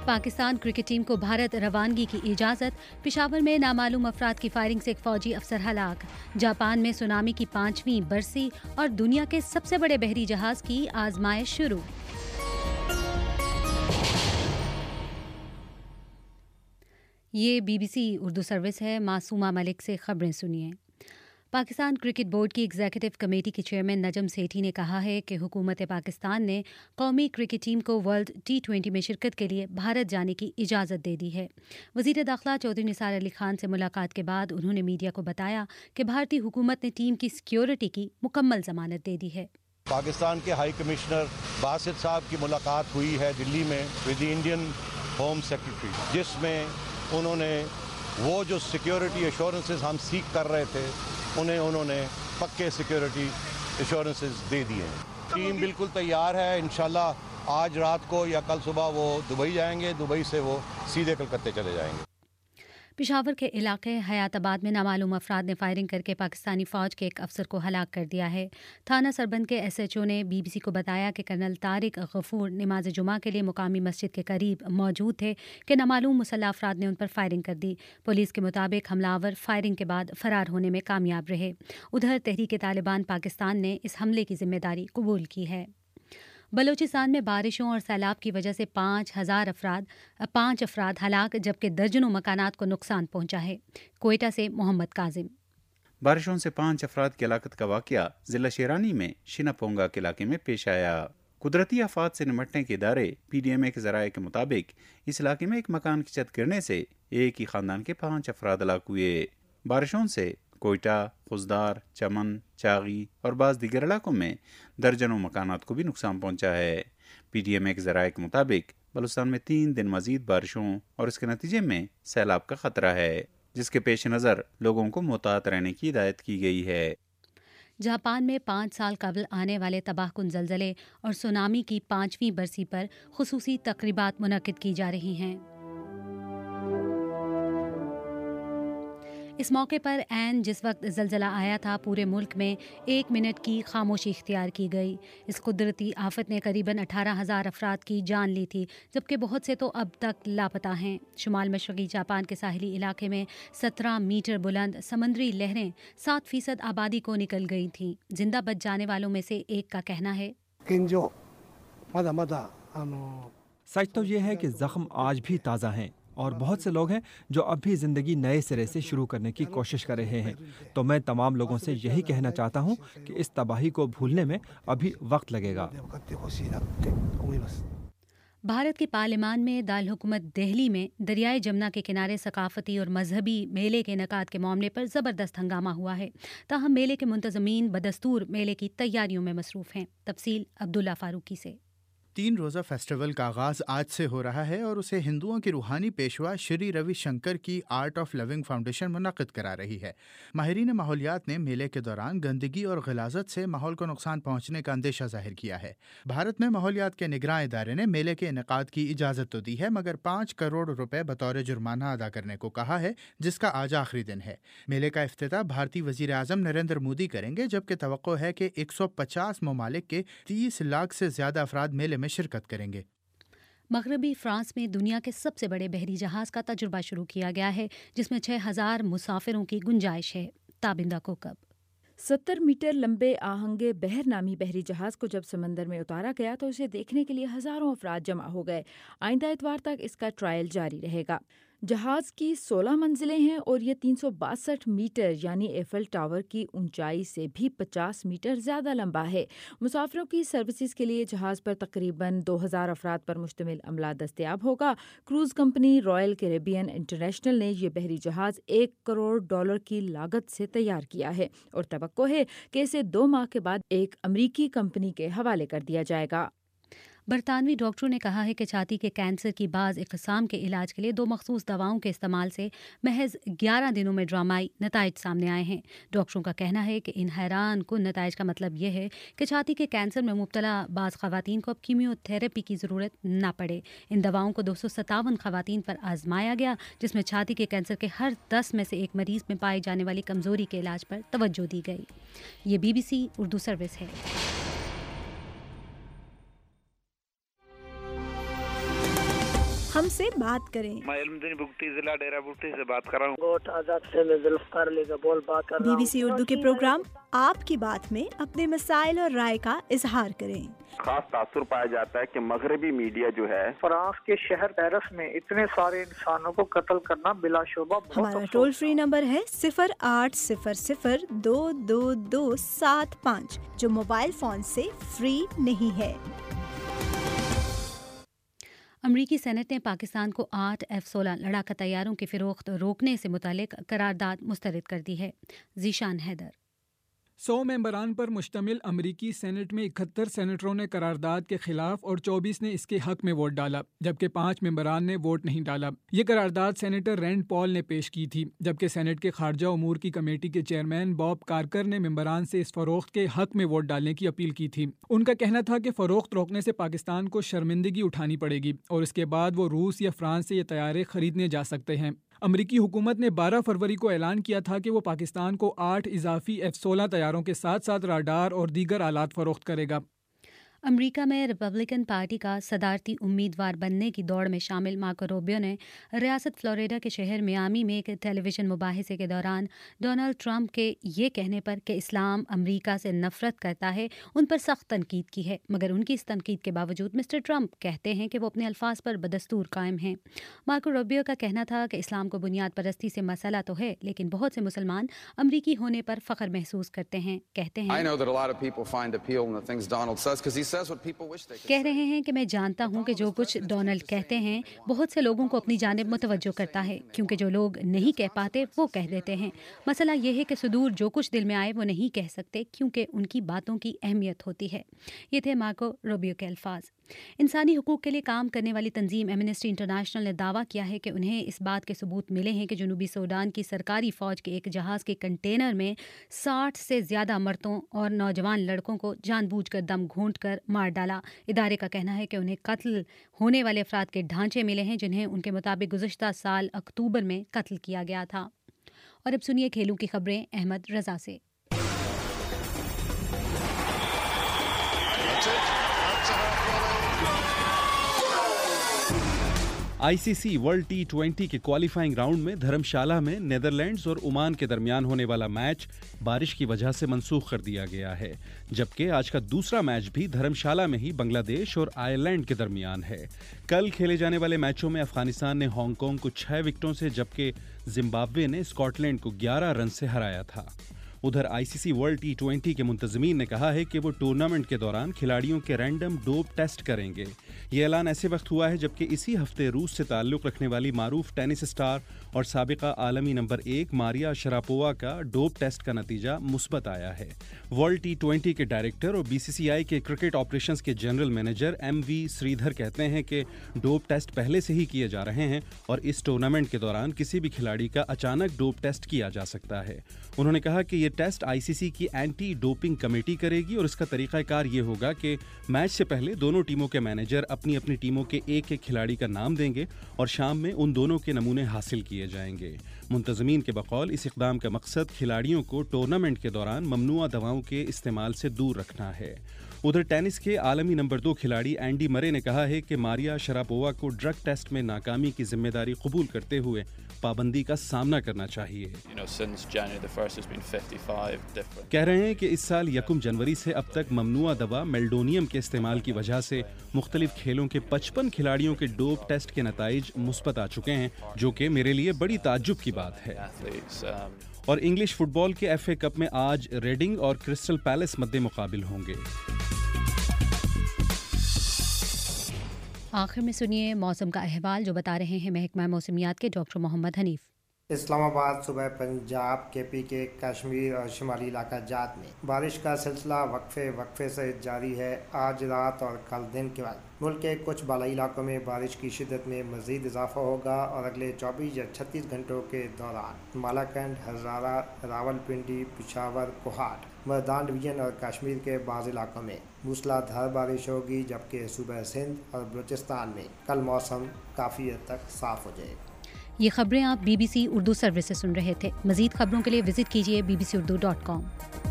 Pakistan cricket team کو بھارت روانگی کی اجازت، پشاور میں نامعلوم افراد کی فائرنگ سے ایک فوجی افسر ہلاک، جاپان میں سونامی کی 5ویں برسی اور دنیا کے سب سے بڑے بحری جہاز کی آزمائش شروع۔ یہ BBC اردو سروس ہے۔ معصومہ ملک سے خبریں سنیے۔ پاکستان کرکٹ بورڈ کی ایگزیکٹو کمیٹی کے چیئرمین نجم سیٹھی نے کہا ہے کہ حکومت پاکستان نے قومی کرکٹ ٹیم کو ورلڈ T20 میں شرکت کے لیے بھارت جانے کی اجازت دے دی ہے۔ وزیر داخلہ چودھری نثار علی خان سے ملاقات کے بعد انہوں نے میڈیا کو بتایا کہ بھارتی حکومت نے ٹیم کی سیکیورٹی کی مکمل ضمانت دے دی ہے۔ پاکستان کے ہائی کمشنر باسط صاحب کی ملاقات ہوئی ہے دلی میں with the Indian home secretary, جس میں انہوں نے وہ جو سیکیورٹی ایشورنسز ہم سیکھ کر رہے تھے انہوں نے پکے سیکیورٹی ایشورنسز دے دیے ہیں۔ ٹیم بالکل تیار ہے، انشاءاللہ آج رات کو یا کل صبح وہ دبئی جائیں گے، دبئی سے وہ سیدھے کلکتے چلے جائیں گے۔ پشاور کے علاقے حیات آباد میں نامعلوم افراد نے فائرنگ کر کے پاکستانی فوج کے ایک افسر کو ہلاک کر دیا ہے۔ تھانہ سربند کے SHO نے BBC کو بتایا کہ کرنل طارق غفور نماز جمعہ کے لیے مقامی مسجد کے قریب موجود تھے کہ نامعلوم مسلح افراد نے ان پر فائرنگ کر دی۔ پولیس کے مطابق حملہ آور فائرنگ کے بعد فرار ہونے میں کامیاب رہے۔ ادھر تحریک طالبان پاکستان نے اس حملے کی ذمہ داری قبول کی ہے۔ بلوچستان میں بارشوں اور سیلاب کی وجہ سے 5 افراد ہلاک جبکہ درجنوں مکانات کو نقصان پہنچا ہے۔ کوئٹہ سے محمد کاظم۔ بارشوں سے 5 افراد کی ہلاکت کا واقعہ ضلع شیرانی میں شنا پونگا کے علاقے میں پیش آیا۔ قدرتی آفات سے نمٹنے کے ادارے PDMA کے ذرائع کے مطابق اس علاقے میں ایک مکان کی چھت گرنے سے ایک ہی خاندان کے 5 افراد ہلاک ہوئے۔ بارشوں سے کوئٹہ، خضدار، چمن، چاغی اور بعض دیگر علاقوں میں درجنوں مکانات کو بھی نقصان پہنچا ہے۔ PDMA کے ذرائع کے مطابق بلوچستان میں 3 دن مزید بارشوں اور اس کے نتیجے میں سیلاب کا خطرہ ہے، جس کے پیش نظر لوگوں کو محتاط رہنے کی ہدایت کی گئی ہے۔ جاپان میں 5 سال قبل آنے والے تباہ کن زلزلے اور سونامی کی 5ویں برسی پر خصوصی تقریبات منعقد کی جا رہی ہیں۔ اس موقع پر عین جس وقت زلزلہ آیا تھا پورے ملک میں 1 منٹ کی خاموشی اختیار کی گئی۔ اس قدرتی آفت نے قریباً 18,000 افراد کی جان لی تھی جبکہ بہت سے تو اب تک لاپتہ ہیں۔ شمال مشرقی جاپان کے ساحلی علاقے میں 17 میٹر بلند سمندری لہریں 7% آبادی کو نکل گئی تھیں۔ زندہ بچ جانے والوں میں سے ایک کا کہنا ہے، سچ تو یہ ہے کہ زخم آج بھی تازہ ہیں اور بہت سے لوگ ہیں جو اب بھی زندگی نئے سرے سے شروع کرنے کی کوشش کر رہے ہیں۔ تو میں تمام لوگوں سے یہی کہنا چاہتا ہوں کہ اس تباہی کو بھولنے میں ابھی وقت لگے گا۔ بھارت کے پارلیمان میں دارالحکومت دہلی میں دریائے جمنا کے کنارے ثقافتی اور مذہبی میلے کے انعقاد کے معاملے پر زبردست ہنگامہ ہوا ہے۔ تاہم میلے کے منتظمین بدستور میلے کی تیاریوں میں مصروف ہیں۔ تفصیل عبداللہ فاروقی سے۔ 3 روزہ فیسٹیول کا آغاز آج سے ہو رہا ہے اور اسے ہندوؤں کی روحانی پیشوا شری روی شنکر کی آرٹ آف لیونگ فاؤنڈیشن منعقد کرا رہی ہے۔ ماہرین ماحولیات نے میلے کے دوران گندگی اور غلاظت سے ماحول کو نقصان پہنچنے کا اندیشہ ظاہر کیا ہے۔ بھارت میں ماحولیات کے نگراں ادارے نے میلے کے انعقاد کی اجازت تو دی ہے مگر 5 کروڑ روپے بطور جرمانہ ادا کرنے کو کہا ہے، جس کا آج آخری دن ہے۔ میلے کا افتتاح بھارتی وزیر اعظم نریندر مودی کریں گے جبکہ توقع ہے کہ 150 ممالک کے 30 لاکھ سے زیادہ افراد میلے میں شرکت کریں گے۔ مغربی فرانس میں دنیا کے سب سے بڑے بحری جہاز کا تجربہ شروع کیا گیا ہے جس میں 6,000 مسافروں کی گنجائش ہے۔ تابندہ کوکب۔ 70 میٹر لمبے آہنگ بحر نامی بحری جہاز کو جب سمندر میں اتارا گیا تو اسے دیکھنے کے لیے ہزاروں افراد جمع ہو گئے۔ آئندہ اتوار تک اس کا ٹرائل جاری رہے گا۔ جہاز کی 16 منزلیں ہیں اور یہ 362 میٹر یعنی ایفل ٹاور کی اونچائی سے بھی 50 میٹر زیادہ لمبا ہے۔ مسافروں کی سروسز کے لیے جہاز پر تقریباً 2,000 افراد پر مشتمل عملہ دستیاب ہوگا۔ Cruise company Royal Caribbean International نے یہ بحری جہاز $1 کروڑ کی لاگت سے تیار کیا ہے اور توقع ہے کہ اسے 2 ماہ کے بعد ایک امریکی کمپنی کے حوالے کر دیا جائے گا۔ برطانوی ڈاکٹروں نے کہا ہے کہ چھاتی کے کینسر کی بعض اقسام کے علاج کے لیے 2 مخصوص دواؤں کے استعمال سے محض 11 دنوں میں ڈرامائی نتائج سامنے آئے ہیں۔ ڈاکٹروں کا کہنا ہے کہ ان حیران کن نتائج کا مطلب یہ ہے کہ چھاتی کے کینسر میں مبتلا بعض خواتین کو اب کیمیو تھراپی کی ضرورت نہ پڑے۔ ان دواؤں کو 257 خواتین پر آزمایا گیا جس میں چھاتی کے کینسر کے ہر 10 میں سے ایک مریض میں پائی جانے والی کمزوری کے علاج پر توجہ دی گئی۔ یہ BBC اردو سروس ہے۔ हम से बात करें। मैं इल्मुद्दीन बुगटी, जिला डेरा बुगटी से बात कर रहा हूँ। BBC उर्दू के प्रोग्राम आपकी बात में अपने मसाइल और राय का इजहार करें। खास तासुर पाया जाता है कि मगरबी मीडिया जो है, फ्रांस के शहर पेरिस में इतने सारे इंसानों को कत्ल करना बिलाशुबा बहुत हमारा टोल फ्री नंबर है 0800-222-75 जो मोबाइल फोन से फ्री नहीं है। अमरीकी सेनेट ने पाकिस्तान को 8 F-16 लड़ाका तैयारों की फ़रोख्त रोकने से मुतालिक करारदाद मुस्तरद कर दी है। ज़ीशान हैदर। 100 मेंबरान पर मुश्तमिल अमरीकी सेनेट में 71 सेनेटरों ने करारदाद के खिलाफ और 24 ने इसके हक में वोट डाला, जबकि 5 मेंबरान ने वोट नहीं डाला। ये करारदाद सेनेटर रैंड पॉल ने पेश की थी, जबकि सेनेट के खारजा उमूर की कमेटी के चेयरमैन बॉब कार्कर ने मेंबरान से इस फरोख्त के हक में वोट डालने की अपील की थी। उनका कहना था कि फरोख्त रोकने से पाकिस्तान को शर्मिंदगी उठानी पड़ेगी और इसके बाद वो रूस या फ्रांस से ये तैयारे खरीदने जा सकते हैं। अमरीकी हुकूमत ने 12 फरवरी को ऐलान किया था कि वो पाकिस्तान को 8 इजाफी F-16 तैयारों के साथ साथ राडार और दीगर आलात फरोख्त करेगा। अमेरिका में रिपब्लिकन पार्टी का सदारती उम्मीदवार बनने की दौड़ में शामिल मार्को रूबियो ने रियासत फ्लोरिडा के शहर मियामी में एक टेलीविज़न मुबाहिसे के दौरान डोनाल्ड ट्रंप के ये कहने पर कि इस्लाम अमेरिका से नफरत करता है उन पर सख्त तनकीद की है, मगर उनकी इस तनकीद के बावजूद मिस्टर ट्रंप कहते हैं कि वो अपने अल्फाज पर बदस्तूर कायम हैं। मार्को रूबियो का कहना था कि इस्लाम को बुनियाद परस्ती से मसला तो है, लेकिन बहुत से मुसलमान अमरीकी होने पर फ़ख्र महसूस करते हैं। कहते हैं कह रहे हैं कि मैं जानता हूं कि जो कुछ डोनाल्ड कहते हैं बहुत से लोगों को अपनी जानिब मुतवज्जो करता है, क्योंकि जो लोग नहीं कह पाते वो कह देते हैं। मसला यह है कि सुदूर जो कुछ दिल में आए वो नहीं कह सकते, क्योंकि उनकी बातों की अहमियत होती है। ये थे मार्को रूबियो के अल्फाज। इंसानी हुकूक के लिए काम करने वाली तंजीम एमनेस्टी इंटरनेशनल ने दावा किया है कि उन्हें इस बात के सबूत मिले हैं कि जनूबी सूडान की सरकारी फ़ौज के एक जहाज़ के कंटेनर में 60 से ज़्यादा मर्दों और नौजवान लड़कों को जानबूझकर दम घोंट कर मार डाला। इदारे का कहना है कि उन्हें कत्ल होने वाले अफराद के ढांचे मिले हैं जिन्हें उनके मुताबिक गुज़श्ता साल अक्टूबर में कत्ल किया गया था। और अब सुनिए खेलों की खबरें अहमद रजा से। आईसीसी वर्ल्ड T20 के क्वालिफाइंग राउंड में धर्मशाला में नेदरलैंड्स और ओमान के दरमियान होने वाला मैच बारिश की वजह से मंसूख कर दिया गया है, जबकि आज का दूसरा मैच भी धर्मशाला में ही बांग्लादेश और आयरलैंड के दरमियान है। कल खेले जाने वाले मैचों में अफगानिस्तान ने हांगकांग को 6 विकेटों से, जबकि जिम्बाब्वे ने स्कॉटलैंड को 11 रन से हराया था। उधर आईसीसी वर्ल्ड T20 के मुंतज़मीन ने कहा है कि वो टूर्नामेंट के दौरान खिलाड़ियों के रैंडम डोप टेस्ट करेंगे। ये ऐलान ऐसे वक्त हुआ है जबकि इसी हफ्ते रूस से ताल्लुक़ रखने वाली मारूफ टेनिस स्टार और साबिका आलमी नंबर 1 मारिया शरापोवा का डोप टेस्ट का नतीजा मुस्बत आया है। वर्ल्ड T20 के डायरेक्टर और BCCI के क्रिकेट ऑपरेशंस के जनरल मैनेजर MV श्रीधर कहते हैं कि डोप टेस्ट पहले से ही किए जा रहे हैं और इस टूर्नामेंट के दौरान किसी भी खिलाड़ी का अचानक डोप टेस्ट किया जा सकता है। उन्होंने कहा कि ये टेस्ट आईसीसी की एंटी डोपिंग कमेटी करेगी और इसका तरीक़ाकार ये होगा कि मैच से पहले दोनों टीमों के मैनेजर अपनी अपनी टीमों के एक एक खिलाड़ी का नाम देंगे और शाम में उन दोनों के नमूने हासिल किए जाएंगे। मुंतज़मीन के बकौल इस इक़दाम का मकसद खिलाड़ियों को टूर्नामेंट के दौरान ममनुआ दवाओं के इस्तेमाल से दूर रखना है। उधर टेनिस के आलमी नंबर 2 खिलाड़ी एंडी मरे ने कहा है कि मारिया शरापोवा को ड्रग टेस्ट में नाकामी की जिम्मेदारी कबूल करते हुए पाबंदी का सामना करना चाहिए। कह रहे हैं कि इस साल 1 जनवरी से अब तक ममनुआ दवा मेल्डोनियम के इस्तेमाल की वजह से मुख्तलिफ खेलों के 55 खिलाड़ियों के डोप टेस्ट के नताइज मुस्बत आ चुके हैं, जो कि मेरे लिए बड़ी ताज्जुब की बात है। और इंग्लिश फुटबॉल के FA कप में आज रेडिंग और क्रिस्टल पैलेस मद्दे मुकाबिल होंगे। आखिर में सुनिए मौसम का अहवाल जो बता रहे हैं महकमा मौसमियात के डॉक्टर मोहम्मद हनीफ। इस्लामाबाद, सूबा पंजाब, KPK, कश्मीर और शुमाली इलाका जात में बारिश का सिलसिला वक्फे से जारी है। आज रात और कल दिन के बाद मुल्क के कुछ बालाई इलाकों में बारिश की शिद्दत में मज़ीद इजाफा होगा और अगले 24 या 36 घंटों के दौरान मालाकंड, हज़ारा, रावलपिंडी, पिशावर, कोहाट, मैदान डिवीज़न और कश्मीर के बाज़ इलाकों में मूसलाधार बारिश होगी, जबकि सूबा सिंध और बलूचिस्तान में कल मौसम काफ़ी हद तक साफ़ हो जाएगा। ये खबरें आप BBC उर्दू सर्विस से सुन रहे थे। मज़ीद खबरों के लिए विजिट कीजिए bbcurdu.com।